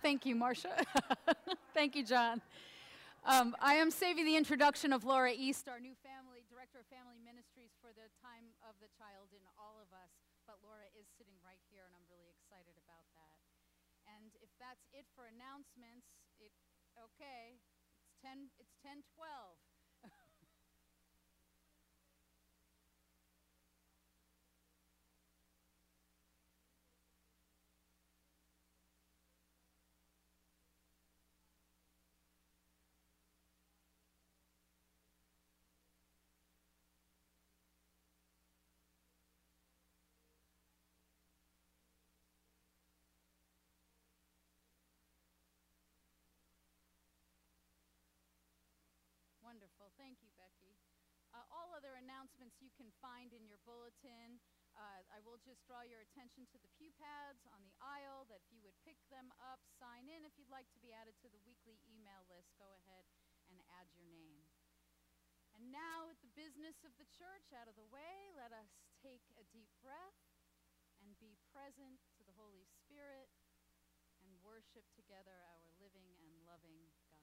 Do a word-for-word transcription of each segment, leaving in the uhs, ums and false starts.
Thank you, Marcia. Thank you, John. Um, I am saving the introduction of Laura East, our new family director of family ministries, for the time of the child in all of us. But Laura is sitting right here, and I'm really excited about that. And if that's it for announcements, it okay. It's ten. It's ten twelve. Wonderful. Thank you, Becky. Uh, all other announcements you can find in your bulletin. Uh, I will just draw your attention to the pew pads on the aisle, that if you would pick them up, sign in. If you'd like to be added to the weekly email list, go ahead and add your name. And now, with the business of the church out of the way, let us take a deep breath and be present to the Holy Spirit and worship together our living and loving God.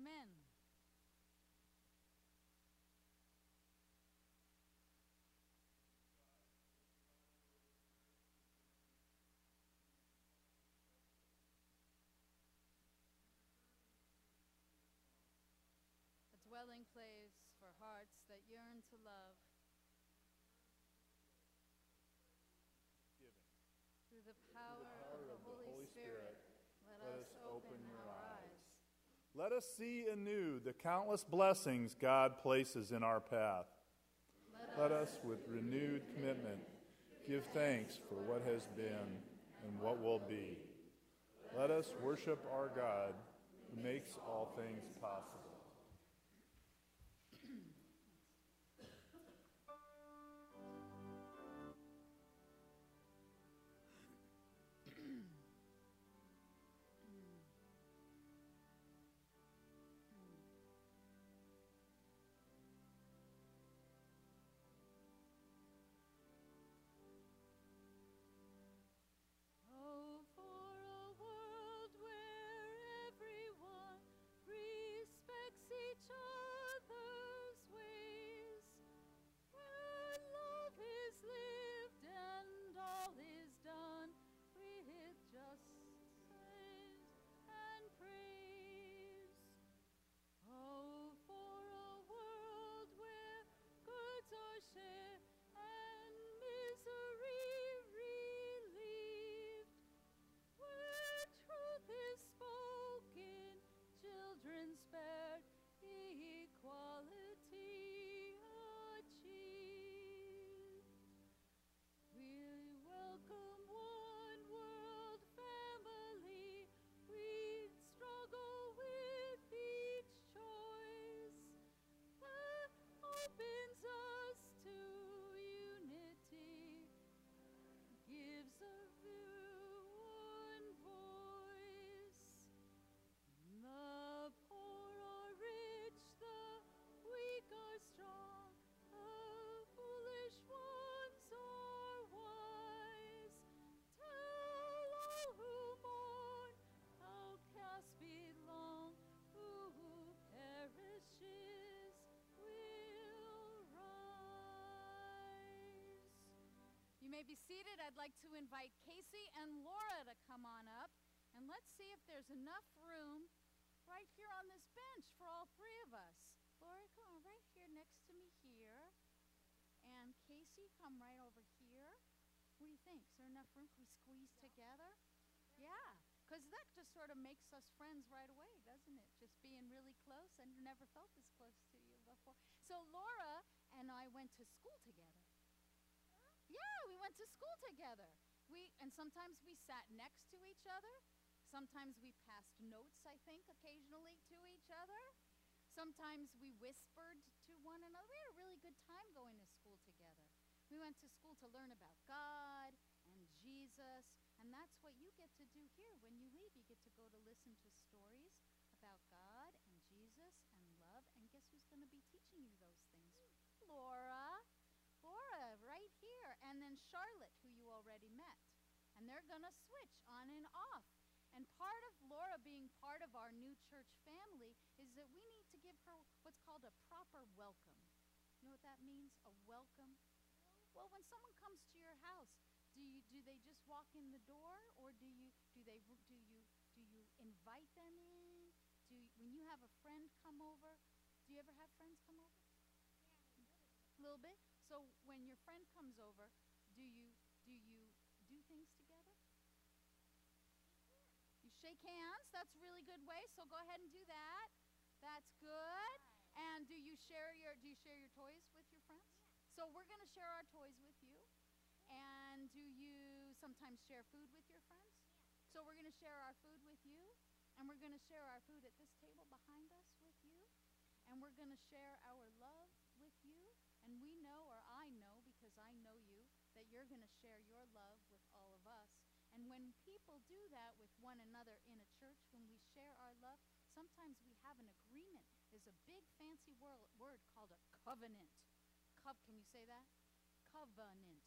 Amen. A dwelling place for hearts that yearn to love. Giving. Through the power, Through the power of the of the Holy, Holy Spirit, Spirit, let, let us us open open your our eyes. eyes. Let us see anew the countless blessings God places in our path. Let, Let us, with renewed commitment, give thanks for what has been and what will be. Let us worship our God who makes all things possible. Oh, for a world where everyone respects each other's ways, where love is lived and all is done with justice and praise. Oh, for a world where goods are shared and misery relieved, where truth is spoken, children spared, equality achieved. We welcome one world family. We struggle with each choice that opens us to unity, gives everyone voice. The poor are rich, the weak are strong, the foolish ones are wise. Tell all who mourn, outcasts belong, who perishes will rise. You may be seated. I'd like to invite Casey and Laura to come on up, and let's see if there's enough room right here on this bench for all three of us. Laura, come on right here next to me here. And Casey, come right over here. What do you think? Is there enough room? Can we squeeze together? Yeah, because that just sort of makes us friends right away, doesn't it? Just being really close. I never felt this close to you before. So Laura and I went to school together. Yeah, we went to school together. We and sometimes we sat next to each other. Sometimes we passed notes, I think, occasionally to each other. Sometimes we whispered to one another. We had a really good time going to school together. We went to school to learn about God and Jesus, and that's what you get to do here. When you leave, you get to go to listen to stories about God and Jesus and love, and guess who's going to be teaching you those things? Laura. Laura, right here. And then Charlotte, who you already met. And they're going to switch on and off. And part of Laura being part of our new church family is that we need to give her what's called a proper welcome. You know what that means? A welcome? Well, when someone comes to your house, do you do they just walk in the door, or do you do they do you do you invite them in? Do you, when you have a friend come over, do you ever have friends come over? A little bit. So when your friend comes over, do you do you do things together? You shake hands. That's a really good way. So go ahead and do that. That's good. And do you share your do you share your toys with your friends? So we're going to share our toys with you. And do you sometimes share food with your friends? So we're going to share our food with you. And we're going to share our food at this table behind us with you. And we're going to share our love with you. And we know, or I know, because I know you, that you're going to share your love with all of us. And when people do that with one another in a church, when we share our love, sometimes we have an agreement. There's a big fancy wor- word called a covenant. Co- can you say that? Covenant.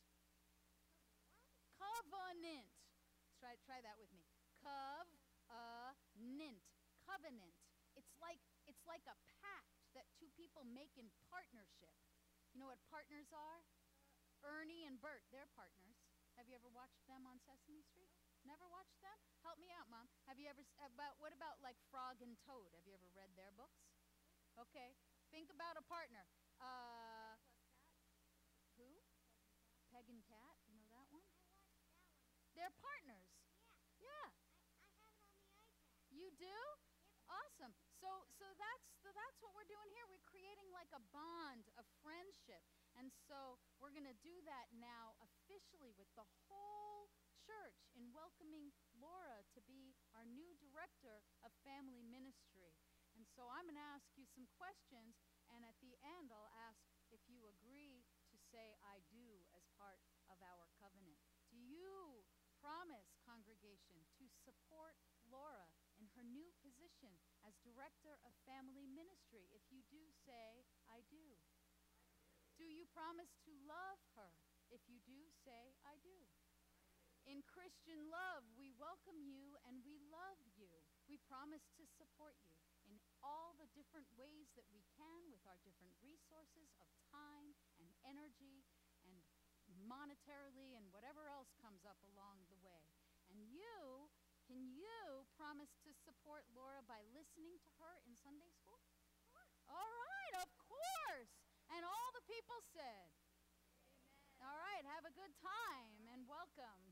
Covenant. Try, try that with me. Covenant. Covenant. it's like it's like a pact that two people make in partnership. You know what partners are? Ernie and Bert, they're partners. Have you ever watched them on Sesame Street? Never watched them? Help me out, Mom. Have you ever, about what about like Frog and Toad? Have you ever read their books? Okay. Think about a partner. Uh, who? Peg and Cat. You know that one? They're partners. Yeah. You do? Awesome. So so that's so that's what we're doing here. We're creating like a bond, a friendship. And so we're going to do that now officially with the whole church in welcoming Laura to be our new director of family ministry. And so I'm going to ask you some questions, and at the end I'll ask if you agree to say I do as part of our covenant. Do you promise, congregation, to support Laura in her new position as director of family ministry? If you do, say I do. Do you promise to love her? If you do, say I do. In Christian love, we welcome you and we love you. We promise to support you in all the different ways that we can with our different resources of time and energy and monetarily and whatever else comes up along the way. And you, can you promise to support Laura by listening to her in Sunday school? All right, of course. And all the people said, amen. All right, have a good time and welcome.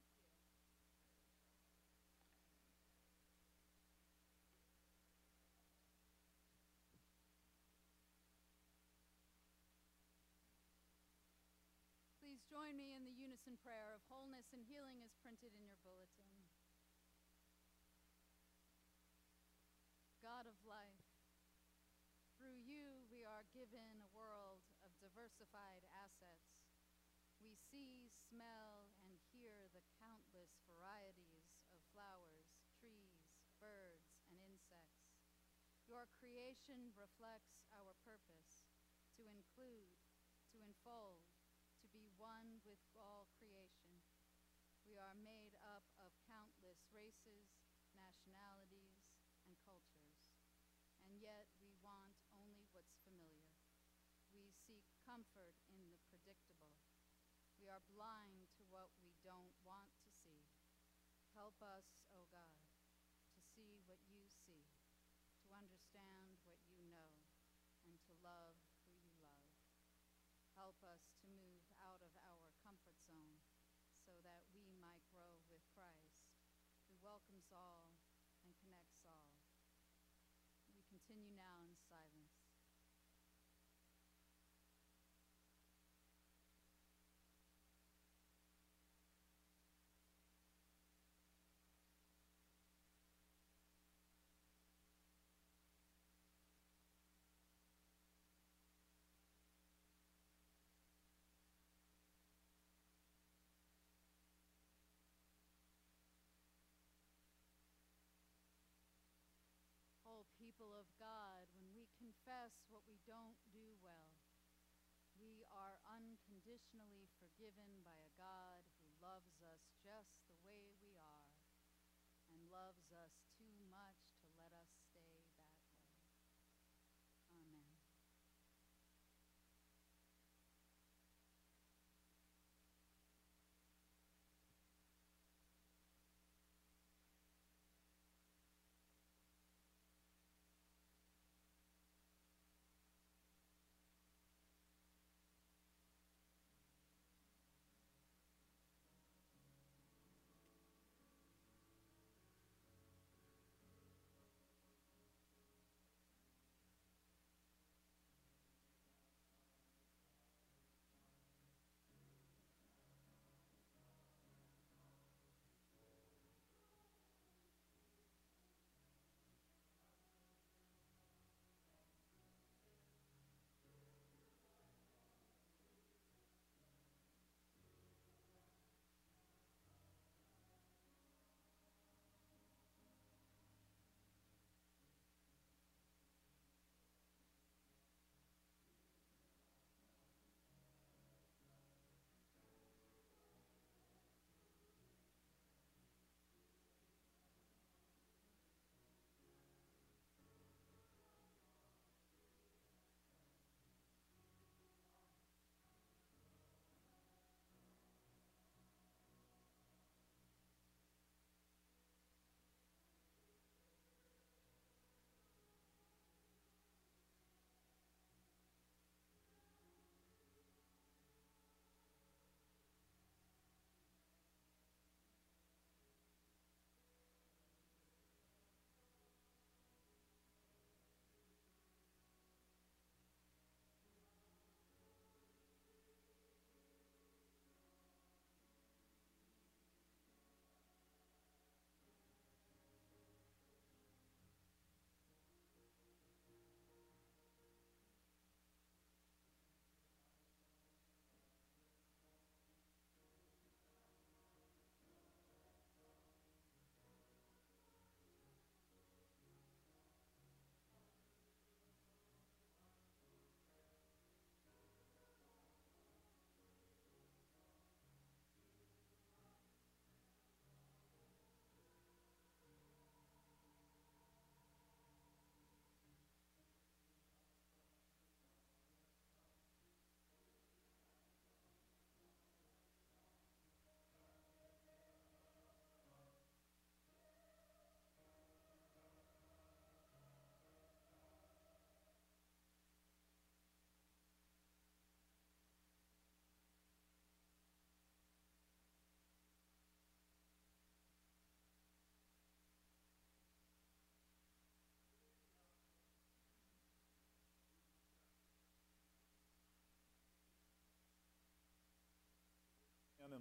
Please join me in the unison prayer of wholeness and healing as printed in your bulletin. God of life, through you we are given a world of diversified assets. We see, smell, and hear the countless varieties of flowers, trees, birds, and insects. Your creation reflects our purpose, to include, to enfold, to be one with all creation. We are made up of countless races, nationalities, and cultures. And yet we want only what's familiar. We seek comfort in the predictable. We are blind to what we don't want to see. Help us, O God, to see what you see, to understand what you know, and to love who you love. Help us to move out of our comfort zone so that we might grow with Christ, who welcomes all and connects all. We continue now in silence. Whole people of God, when we confess what we don't do well, we are unconditionally forgiven by a God who loves us just the way we are and loves us too much to let us stay that way. Amen.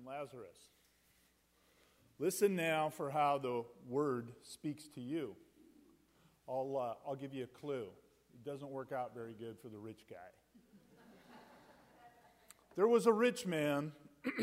and Lazarus. Listen now for how the word speaks to you. I'll, uh, I'll give you a clue. It doesn't work out very good for the rich guy. There was a rich man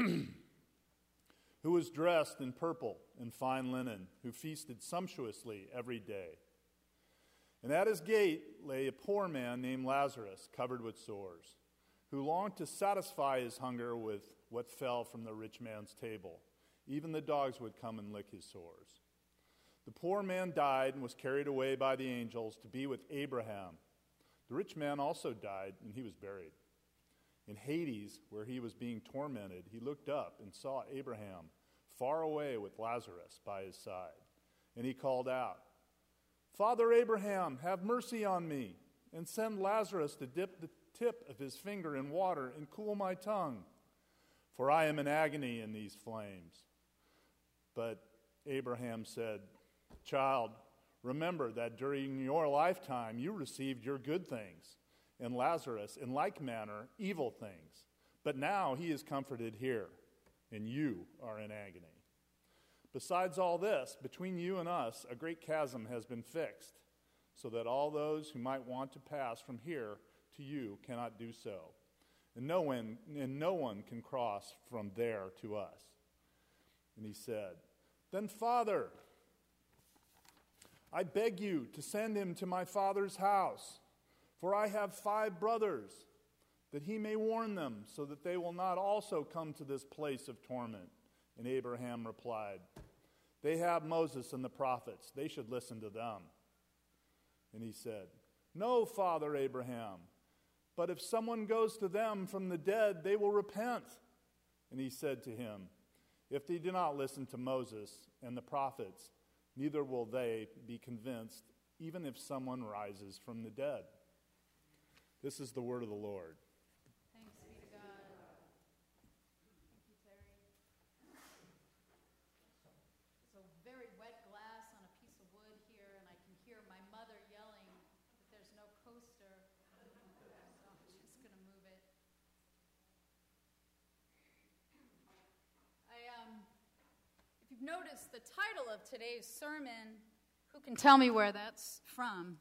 who was dressed in purple and fine linen, who feasted sumptuously every day. And at his gate lay a poor man named Lazarus, covered with sores, who longed to satisfy his hunger with what fell from the rich man's table. Even the dogs would come and lick his sores. The poor man died and was carried away by the angels to be with Abraham. The rich man also died, and he was buried. In Hades, where he was being tormented, he looked up and saw Abraham far away with Lazarus by his side. And he called out, "Father Abraham, have mercy on me, and send Lazarus to dip the tip of his finger in water and cool my tongue, for I am in agony in these flames." But Abraham said, "Child, remember that during your lifetime you received your good things, and Lazarus, in like manner, evil things. But now he is comforted here, and you are in agony. Besides all this, between you and us, a great chasm has been fixed, so that all those who might want to pass from here to you cannot do so, and no one, and no one can cross from there to us." And he said, "Then, Father, I beg you to send him to my father's house, for I have five brothers, that he may warn them, so that they will not also come to this place of torment." And Abraham replied, "They have Moses and the prophets. They should listen to them." And he said, "No, Father Abraham, but if someone goes to them from the dead, they will repent." And he said to him, "If they do not listen to Moses and the prophets, neither will they be convinced, even if someone rises from the dead." This is the word of the Lord. Thanks be to God. Thank you, Terry. So very wet glass on a piece of wood here, and I can hear my mother yelling that there's no coaster. So I'm just going to move it. I um, if you've noticed the title of today's sermon, who can tell me where that's from?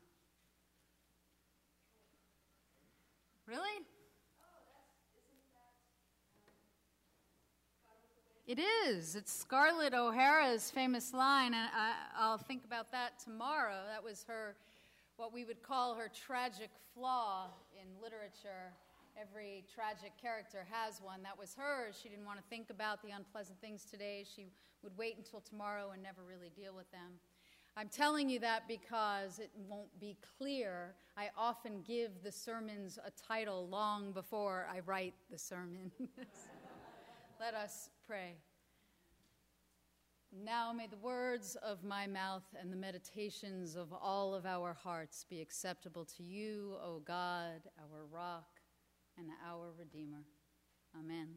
Really? It is. It's Scarlett O'Hara's famous line, and I, I'll think about that tomorrow. That was her, what we would call her tragic flaw in literature. Every tragic character has one. That was hers. She didn't want to think about the unpleasant things today. She would wait until tomorrow and never really deal with them. I'm telling you that because it won't be clear. I often give the sermons a title long before I write the sermon. Let us pray. Now may the words of my mouth and the meditations of all of our hearts be acceptable to you, O God, our rock and our Redeemer. Amen.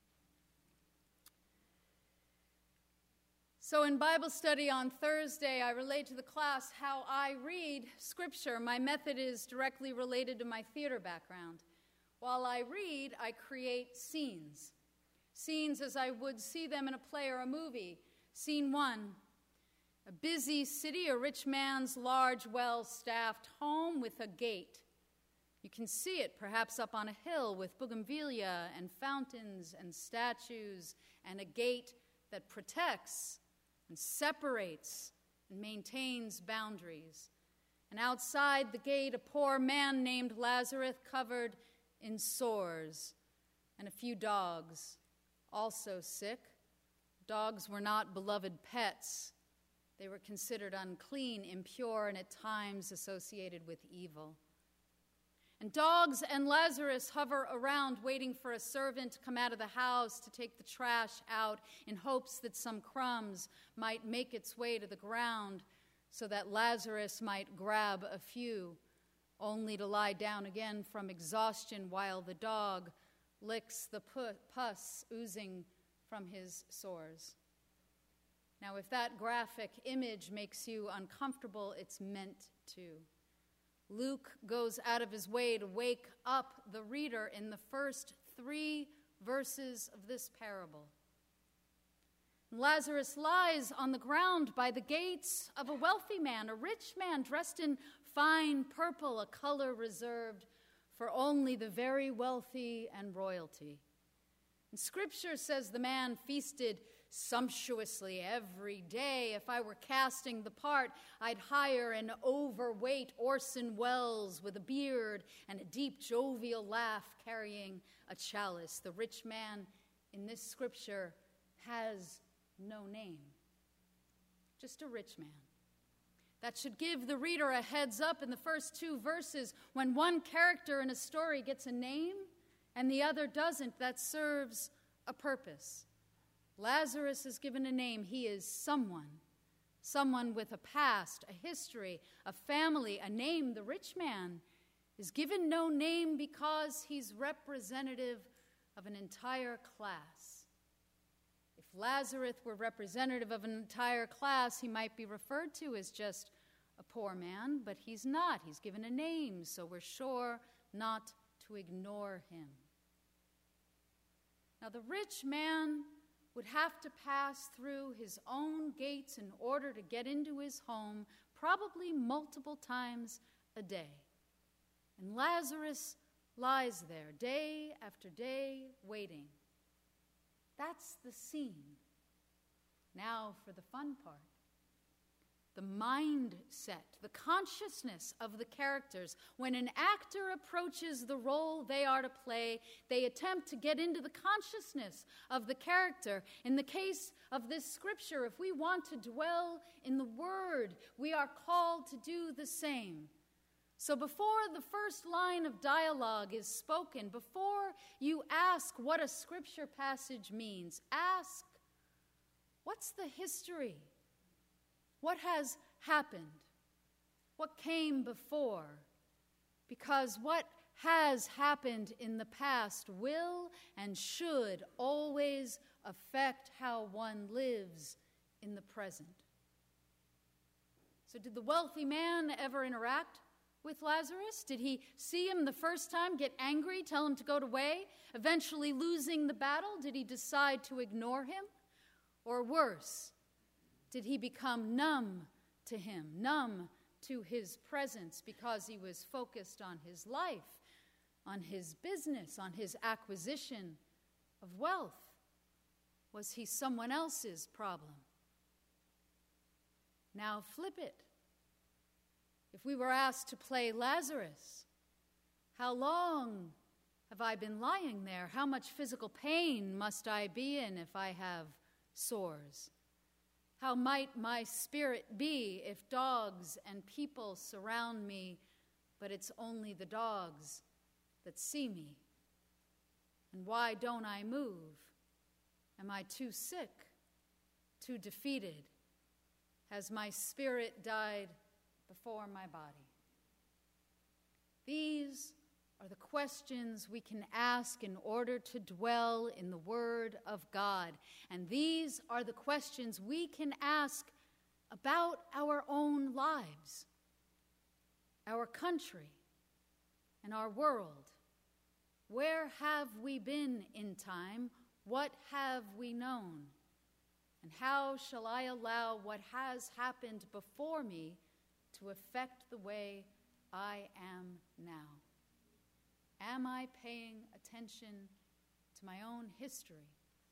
So in Bible study on Thursday, I relayed to the class how I read Scripture. My method is directly related to my theater background. While I read, I create scenes. Scenes as I would see them in a play or a movie. Scene one, a busy city, a rich man's large, well-staffed home with a gate. You can see it perhaps up on a hill with bougainvillea and fountains and statues and a gate that protects and separates and maintains boundaries. And outside the gate, a poor man named Lazarus covered in sores, and a few dogs, also sick. Dogs were not beloved pets. They were considered unclean, impure, and at times associated with evil. And dogs and Lazarus hover around waiting for a servant to come out of the house to take the trash out in hopes that some crumbs might make its way to the ground so that Lazarus might grab a few, only to lie down again from exhaustion while the dog licks the pus oozing from his sores. Now, if that graphic image makes you uncomfortable, it's meant to. Luke goes out of his way to wake up the reader in the first three verses of this parable. Lazarus lies on the ground by the gates of a wealthy man, a rich man dressed in fine purple, a color reserved for only the very wealthy and royalty. And Scripture says the man feasted sumptuously every day. If I were casting the part, I'd hire an overweight Orson Welles with a beard and a deep jovial laugh carrying a chalice. The rich man in this scripture has no name, just a rich man. That should give the reader a heads up in the first two verses. When one character in a story gets a name and the other doesn't, that serves a purpose. Lazarus is given a name. He is someone, someone with a past, a history, a family, a name. The rich man is given no name because he's representative of an entire class. If Lazarus were representative of an entire class, he might be referred to as just a poor man, but he's not. He's given a name, so we're sure not to ignore him. Now, the rich man would have to pass through his own gates in order to get into his home, probably multiple times a day. And Lazarus lies there day after day waiting. That's the scene. Now for the fun part. The mindset, the consciousness of the characters. When an actor approaches the role they are to play, they attempt to get into the consciousness of the character. In the case of this scripture, if we want to dwell in the Word, we are called to do the same. So before the first line of dialogue is spoken, before you ask what a scripture passage means, ask, what's the history? What has happened? What came before? Because what has happened in the past will and should always affect how one lives in the present. So did the wealthy man ever interact with Lazarus? Did he see him the first time, get angry, tell him to go away, eventually losing the battle? Did he decide to ignore him? Or worse, did he become numb to him, numb to his presence because he was focused on his life, on his business, on his acquisition of wealth? Was he someone else's problem? Now flip it. If we were asked to play Lazarus, how long have I been lying there? How much physical pain must I be in if I have sores? How might my spirit be if dogs and people surround me, but it's only the dogs that see me? And why don't I move? Am I too sick, too defeated? Has my spirit died before my body? These are the questions we can ask in order to dwell in the Word of God. And these are the questions we can ask about our own lives, our country, and our world. Where have we been in time? What have we known? And how shall I allow what has happened before me to affect the way I am now? Am I paying attention to my own history?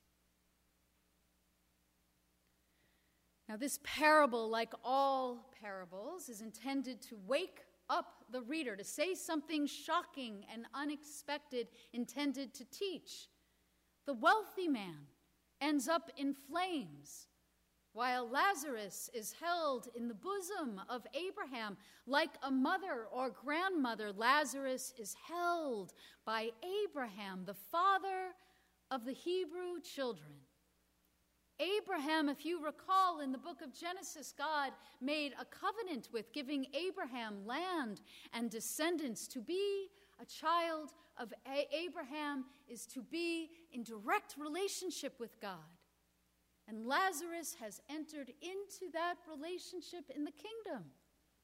Now, this parable, like all parables, is intended to wake up the reader, to say something shocking and unexpected, intended to teach. The wealthy man ends up in flames, while Lazarus is held in the bosom of Abraham. Like a mother or grandmother, Lazarus is held by Abraham, the father of the Hebrew children. Abraham, if you recall, in the book of Genesis, God made a covenant with, giving Abraham land and descendants. To be a child of Abraham is to be in direct relationship with God. And Lazarus has entered into that relationship in the kingdom.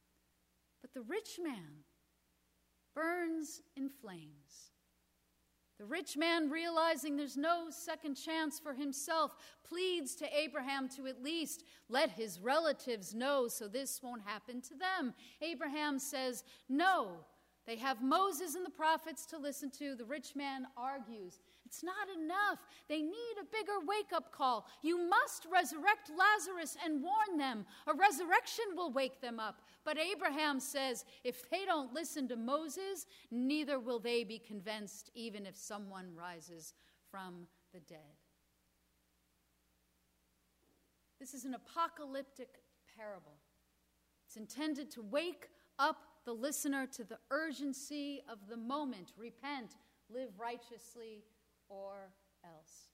But the rich man burns in flames. The rich man, realizing there's no second chance for himself, pleads to Abraham to at least let his relatives know so this won't happen to them. Abraham says, no. They have Moses and the prophets to listen to. The rich man argues. It's not enough. They need a bigger wake-up call. You must resurrect Lazarus and warn them. A resurrection will wake them up. But Abraham says, if they don't listen to Moses, neither will they be convinced, even if someone rises from the dead. This is an apocalyptic parable. It's intended to wake up the listener to the urgency of the moment. Repent, live righteously, or else.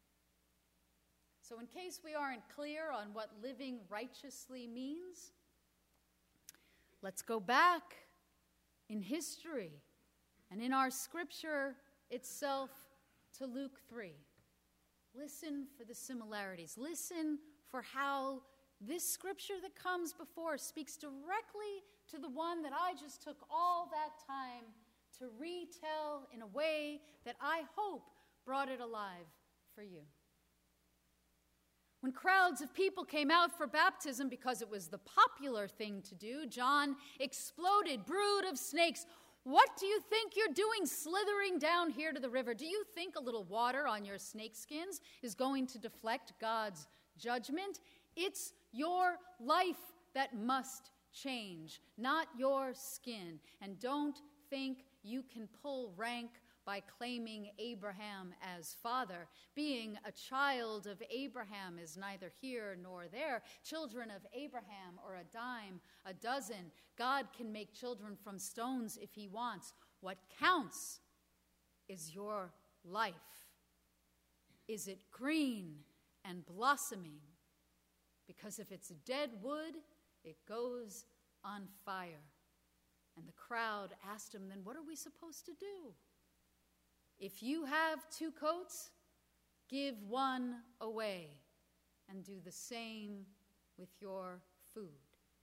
So in case we aren't clear on what living righteously means, let's go back in history and in our scripture itself to Luke three. Listen for the similarities. Listen for how this scripture that comes before speaks directly to the one that I just took all that time to retell in a way that I hope brought it alive for you. When crowds of people came out for baptism because it was the popular thing to do, John exploded, "Brood of snakes, what do you think you're doing slithering down here to the river? Do you think a little water on your snake skins is going to deflect God's judgment? It's your life that must change, not your skin. And don't think you can pull rank by claiming Abraham as father. Being a child of Abraham is neither here nor there. Children of Abraham are a dime a dozen. God can make children from stones if he wants. What counts is your life. Is it green and blossoming? Because if it's dead wood, it goes on fire." And the crowd asked him, then what are we supposed to do? If you have two coats, give one away and do the same with your food.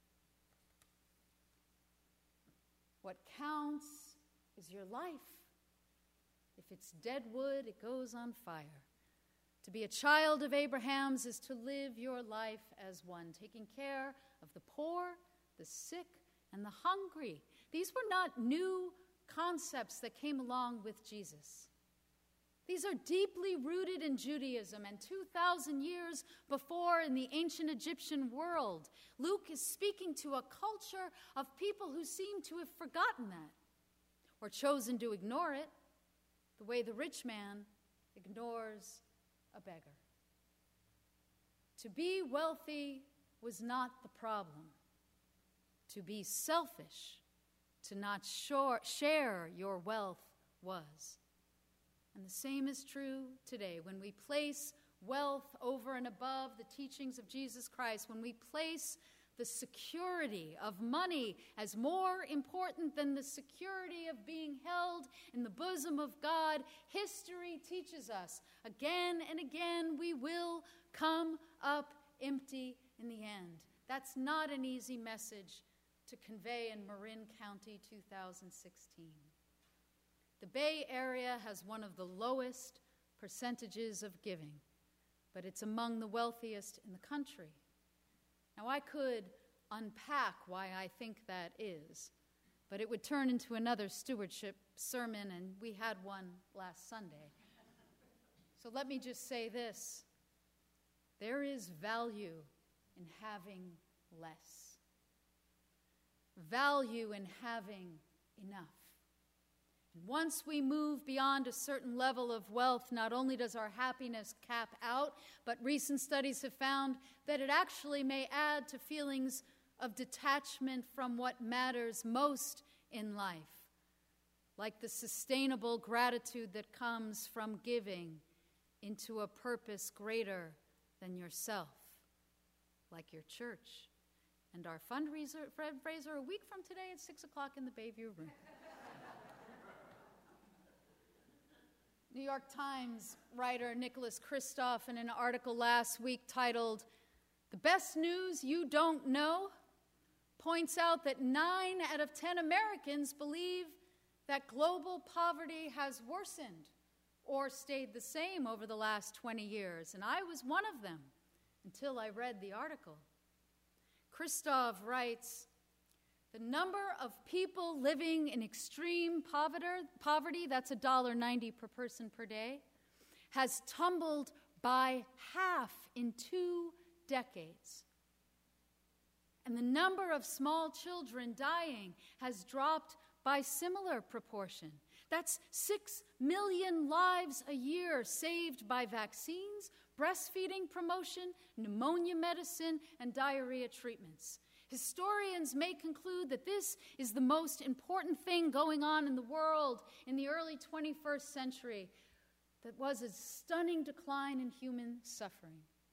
What counts is your life. If it's dead wood, it goes on fire. To be a child of Abraham's is to live your life as one, taking care of the poor, the sick, and the hungry. These were not new concepts that came along with Jesus. These are deeply rooted in Judaism and two thousand years before in the ancient Egyptian world. Luke is speaking to a culture of people who seem to have forgotten that or chosen to ignore it, the way the rich man ignores a beggar. To be wealthy was not the problem. To be selfish, to not share your wealth was. And the same is true today. When we place wealth over and above the teachings of Jesus Christ, when we place the security of money as more important than the security of being held in the bosom of God, history teaches us again and again we will come up empty in the end. That's not an easy message to convey in Marin County, two thousand sixteen. The Bay Area has one of the lowest percentages of giving, but it's among the wealthiest in the country. Now, I could unpack why I think that is, but it would turn into another stewardship sermon, and we had one last Sunday. So let me just say this. There is value in having less. Value in having enough. And once we move beyond a certain level of wealth, not only does our happiness cap out, but recent studies have found that it actually may add to feelings of detachment from what matters most in life, like the sustainable gratitude that comes from giving into a purpose greater than yourself, like your church. And our fundraiser fundraiser a week from today at six o'clock in the Bayview room. New York Times writer Nicholas Kristof, in an article last week titled, "The Best News You Don't Know," points out that nine out of ten Americans believe that global poverty has worsened or stayed the same over the last twenty years, and I was one of them until I read the article. Christoph writes, the number of people living in extreme poverty, that's one dollar ninety per person per day, has tumbled by half in two decades. And the number of small children dying has dropped by similar proportion. That's six million lives a year saved by vaccines, breastfeeding promotion, pneumonia medicine, and diarrhea treatments. Historians may conclude that this is the most important thing going on in the world in the early twenty-first century, that was a stunning decline in human suffering.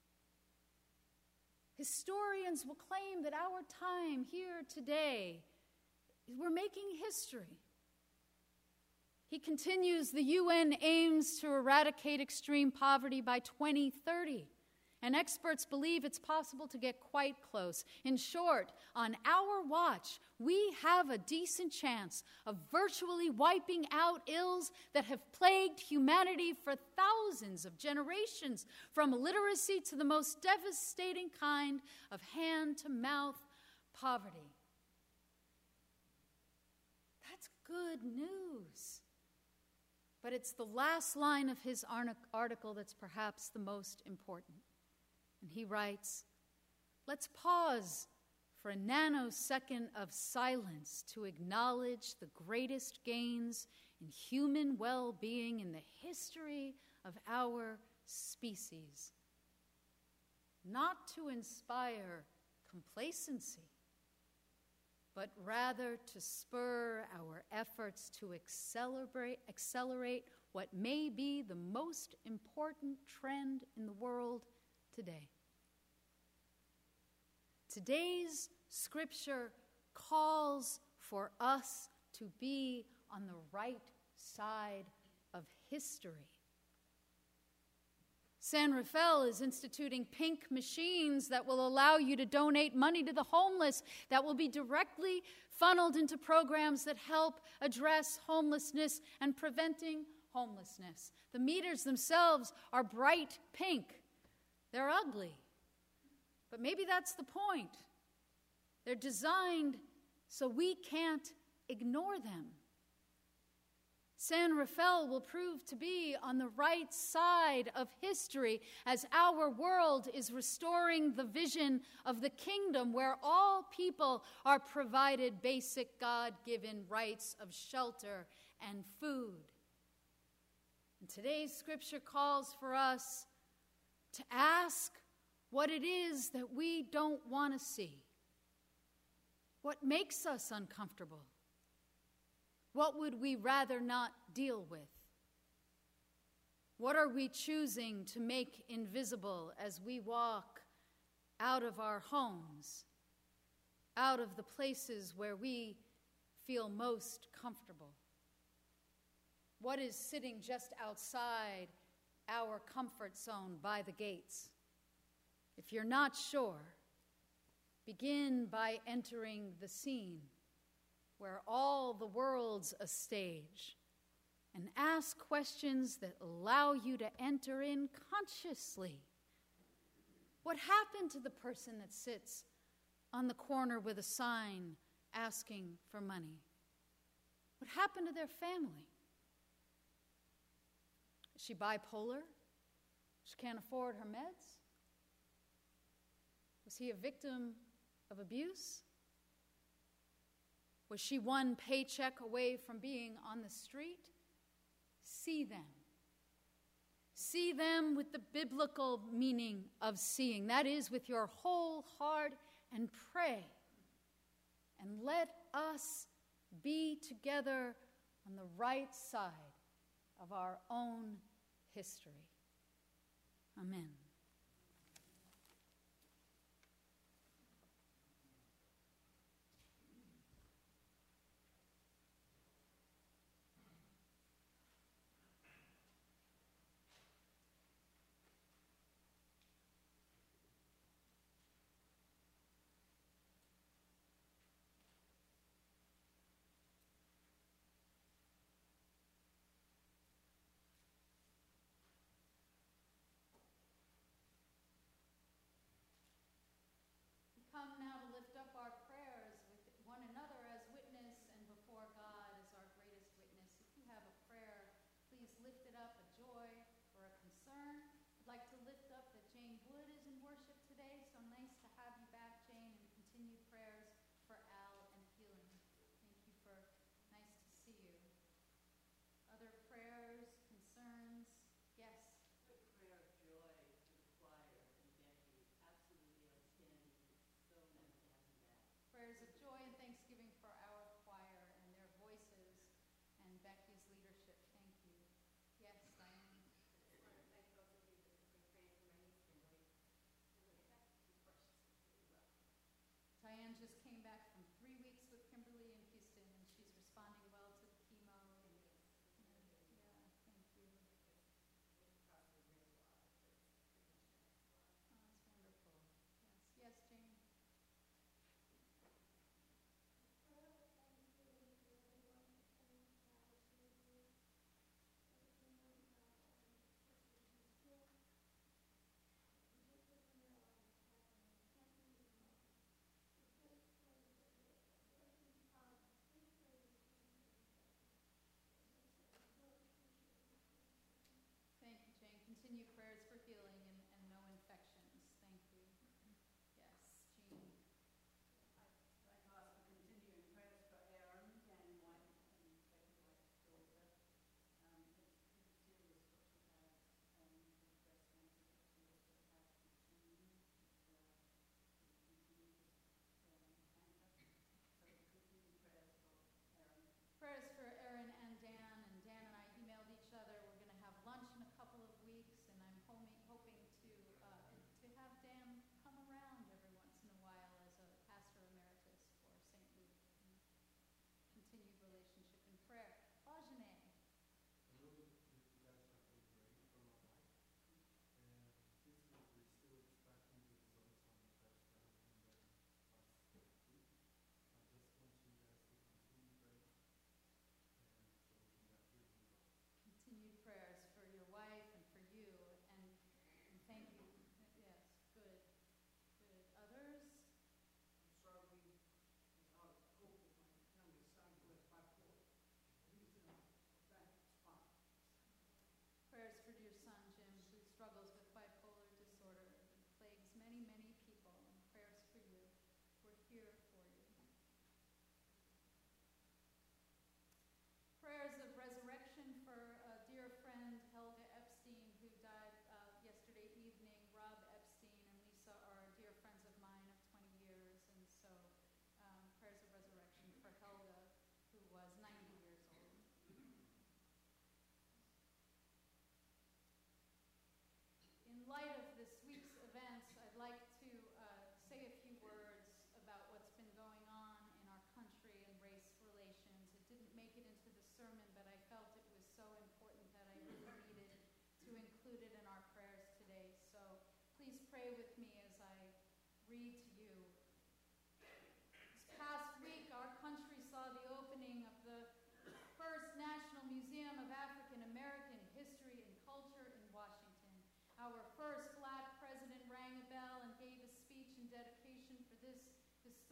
Historians will claim that our time here today, we're making history. He continues, the U N aims to eradicate extreme poverty by twenty thirty, and experts believe it's possible to get quite close. In short, on our watch, we have a decent chance of virtually wiping out ills that have plagued humanity for thousands of generations, from illiteracy to the most devastating kind of hand-to-mouth poverty. That's good news. But it's the last line of his article that's perhaps the most important. And he writes, let's pause for a nanosecond of silence to acknowledge the greatest gains in human well-being in the history of our species. Not to inspire complacency, but rather to spur our efforts to accelerate, accelerate what may be the most important trend in the world today. Today's scripture calls for us to be on the right side of history. San Rafael is instituting pink machines that will allow you to donate money to the homeless that will be directly funneled into programs that help address homelessness and preventing homelessness. The meters themselves are bright pink. They're ugly, but maybe that's the point. They're designed so we can't ignore them. San Rafael will prove to be on the right side of history as our world is restoring the vision of the kingdom where all people are provided basic God-given rights of shelter and food. And today's scripture calls for us to ask what it is that we don't want to see. What makes us uncomfortable? What would we rather not deal with? What are we choosing to make invisible as we walk out of our homes, out of the places where we feel most comfortable? What is sitting just outside our comfort zone by the gates? If you're not sure, begin by entering the scene where all the world's a stage, and ask questions that allow you to enter in consciously. What happened to the person that sits on the corner with a sign asking for money? What happened to their family? Is she bipolar? She can't afford her meds? Was he a victim of abuse? Was she one paycheck away from being on the street? See them. See them with the biblical meaning of seeing. That is, with your whole heart, and pray. And let us be together on the right side of our own history. Amen.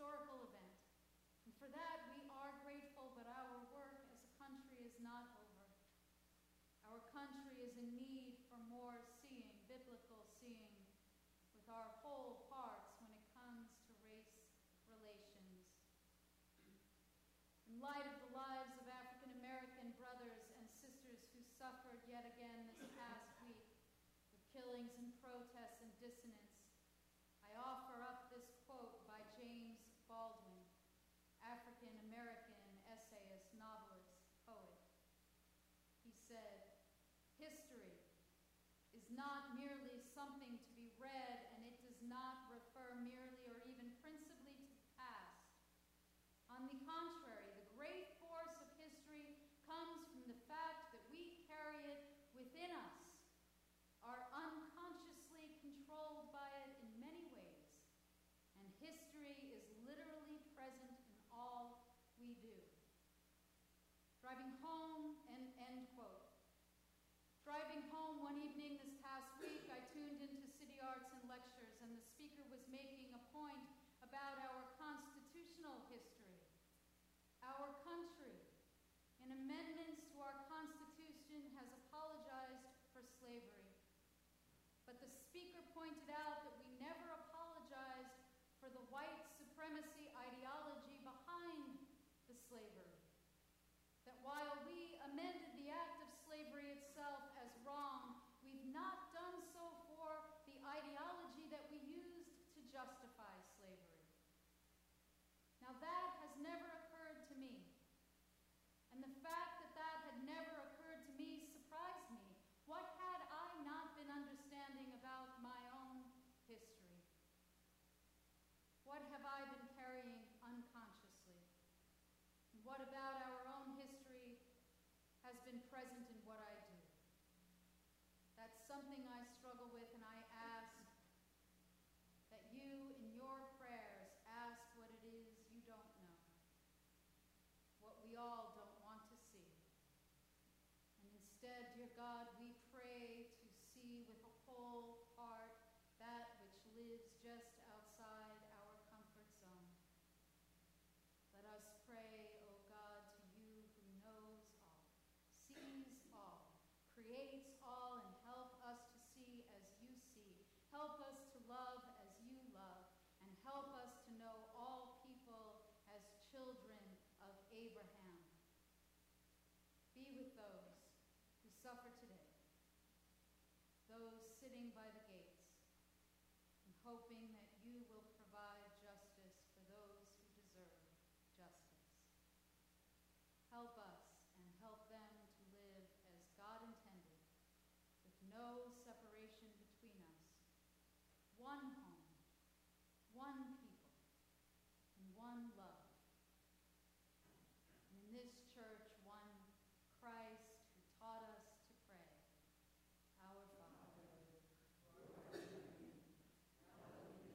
historical event. And for that, we are grateful, but our work as a country is not over. Our country is in need for more seeing, biblical seeing, with our whole hearts when it comes to race relations. In light of the lives of African American brothers and sisters who suffered yet again this past week with killings and protests and dissonance, I offer up this quote by James Baldwin, African American essayist, novelist, poet. He said, "History is not merely something to be read, and it does not refer merely or even principally to the past. On the contrary, the great force of history comes from the fact that we carry it within us, are unconsciously controlled by it in many ways, and history is literally present in all we do." Driving home, and end quote. Driving home one evening this past week, I tuned into City Arts and Lectures, and the speaker was making a point about our constitutional history. Our country, in amendments to our Constitution, has apologized for slavery. But the speaker pointed out that we never apologized for the white supremacy ideology behind the slavery. That while we amended the act of slavery itself as wrong, we've not done so for the ideology that we used to justify slavery. Now that has never occurred to me. And the fact that that had never occurred to me surprised me. What had I not been understanding about my own history? What have I been carrying unconsciously? And what about our own history has been present in what I do? That's something I struggle with, and I ask that you, in your prayers, ask what it is you don't know, what we all don't want to see. And instead, dear God, we pray to see with a whole heart that which lives just outside our comfort zone. Let us pray, O God, to you who knows all, sees all, creates all, and help us to see as you see. Help us to love as you love, and help us to know all people as children of Abraham. Be with those who suffer today, those sitting by the gates, and hoping that you will provide justice for those who deserve justice. Help us and help them to live as God intended, with no separation between us. One home, one people, and one love. And in this church, one Christ who taught us to pray, Our Father, who art in heaven, hallowed be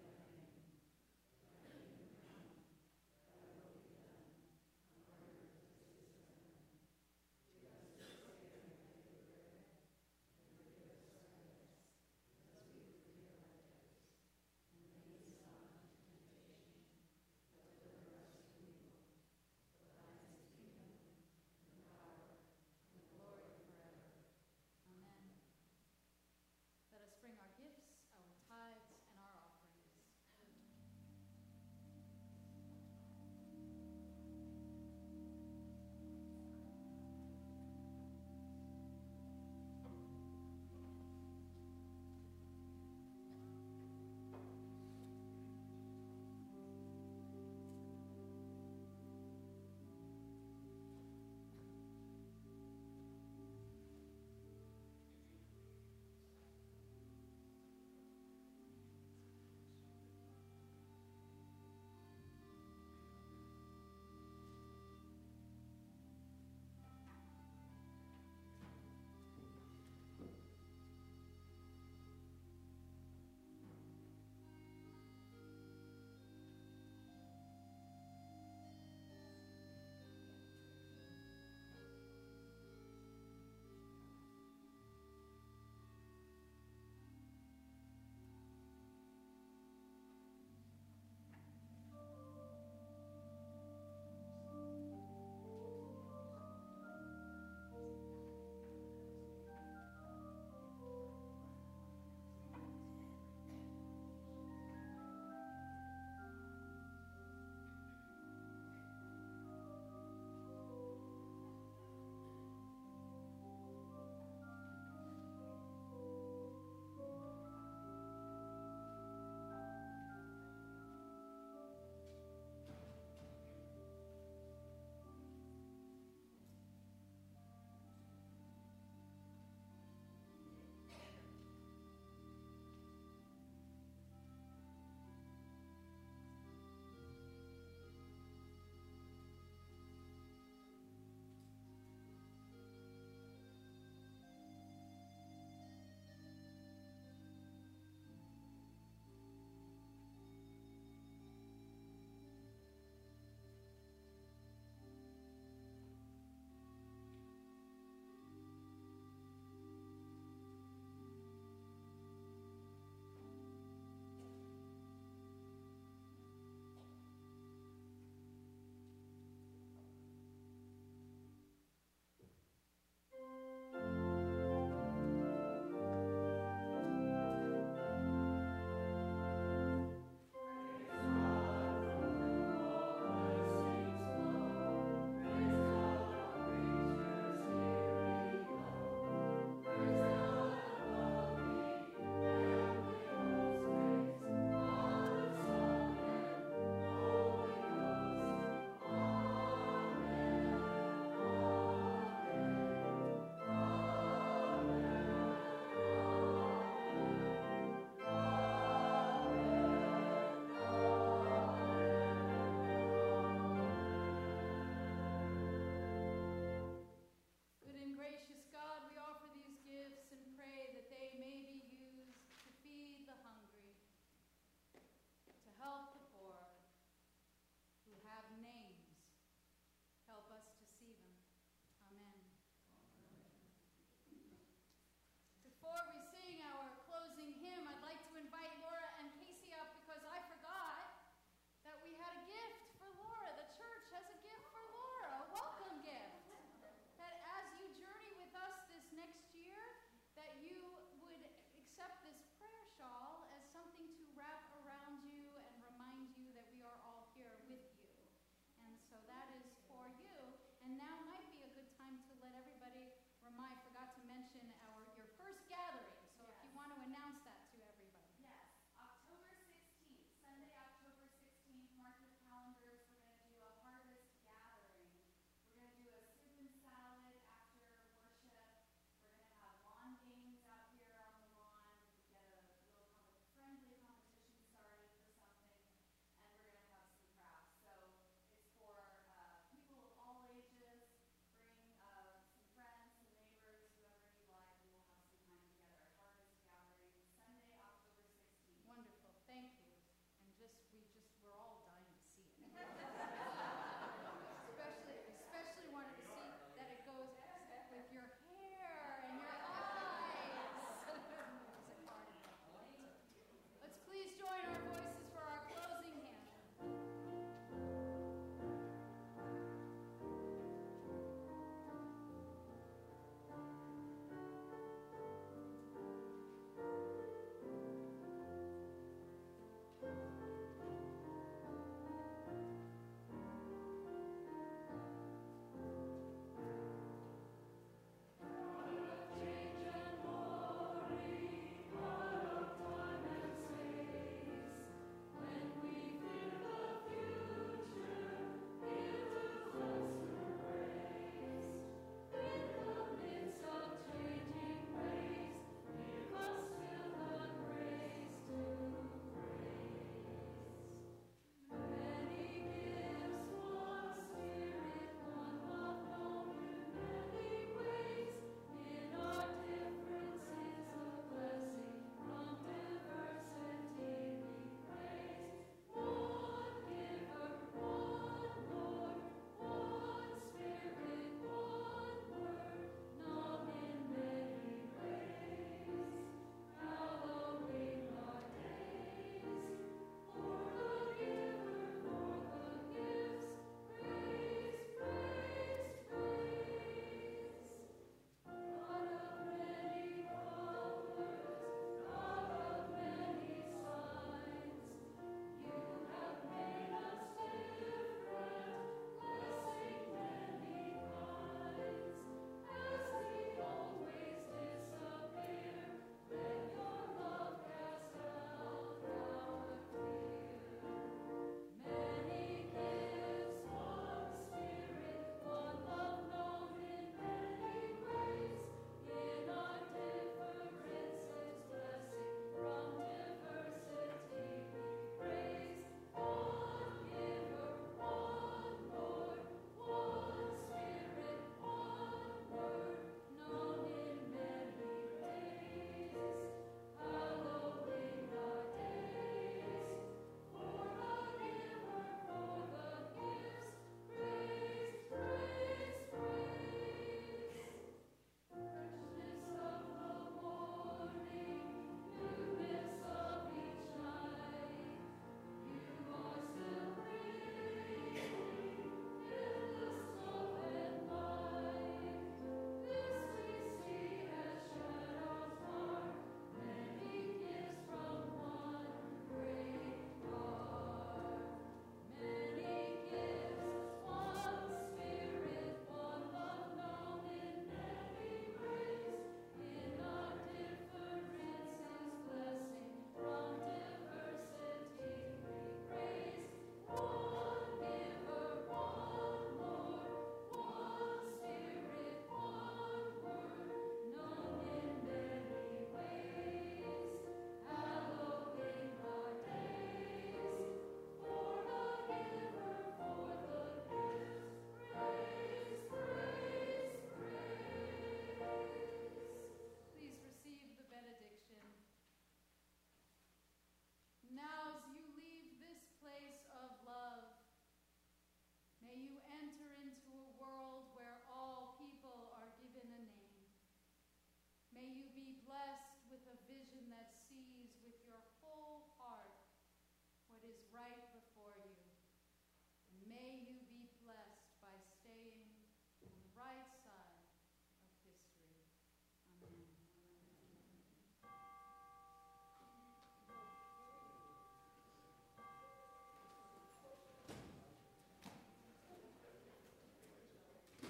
bless